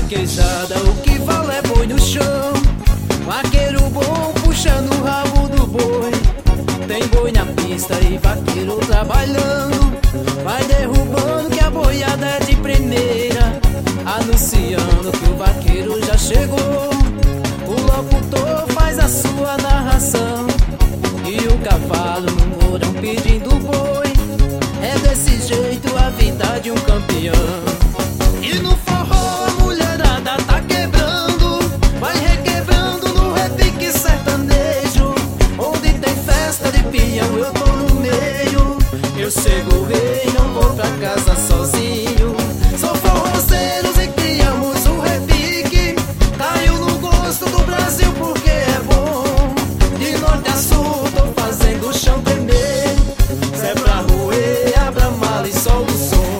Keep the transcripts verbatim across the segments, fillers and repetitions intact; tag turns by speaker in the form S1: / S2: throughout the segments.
S1: vaquejada, o que vale é boi no chão. Vaqueiro bom puxando o rabo do boi. Tem boi na pista e vaqueiro trabalhando. Vai derrubando que a boiada é de primeira, anunciando que o vaqueiro já chegou. O locutor faz a sua narração e o cavalo no mourão pedindo boi. É desse jeito a vida de um campeão. E no forró a mulherada tá quebrando, vai requebrando no repique sertanejo. Onde tem festa de peão eu tô no meio. Eu chego o rei, não vou pra casa sozinho. Sou forrozeiros e criamos o repique. Caiu no gosto do Brasil porque é bom. De norte a sul tô fazendo o chão tremer. Se é pra roer, abra a mala e solta o som.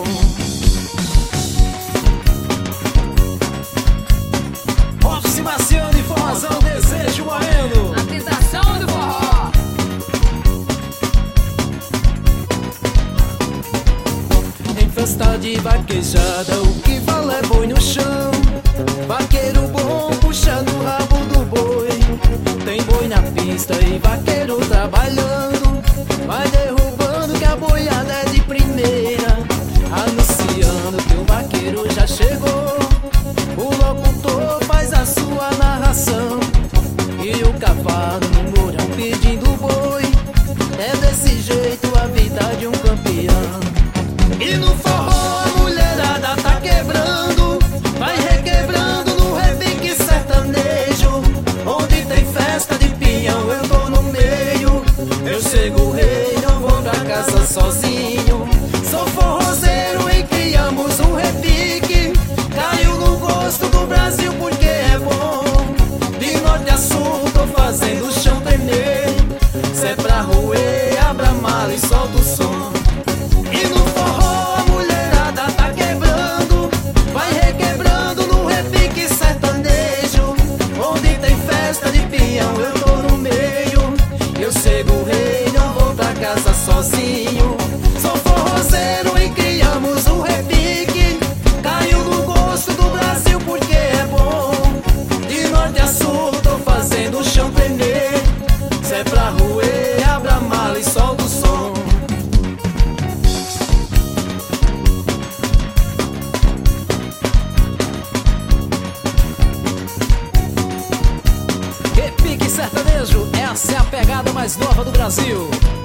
S1: Office Marciano, informação, desejo moreno.
S2: A tentação do forró.
S1: Em festa de vaquejada, o que vale é boi no chão. Vaqueiro bom puxando o rabo do boi. Tem boi na pista e vaqueiro trabalhando. Vai derrubando que a boiada é de primeira, anunciando que o vaqueiro já chegou. O locutor faz a sua narração e o cavalo no mourão pedindo boi. É desse jeito a vida de um campeão. E no forró a mulherada tá quebrando, vai requebrando no repique sertanejo. Onde tem festa de peão eu tô no meio. Eu chego o rei, não vou pra casa sozinho. Sou forrozeiro e criamos um repique. Caiu no gosto do Brasil porque é bom. De norte a sul tô fazendo o chão tremer. Se é pra roer, abra a mala e solta o som. E no forró a mulherada tá quebrando, vai requebrando no repique sertanejo. Onde tem festa de peão eu tô no meio. Eu chego o rei, não vou pra casa sozinho. Sou forrozeiro e criamos um repique. Caiu no gosto do Brasil porque é bom. De norte a sul tô fazendo o chão tremer. Se é pra roer, abra a mala e solta o som. Repique sertanejo, essa é a pegada mais nova do Brasil.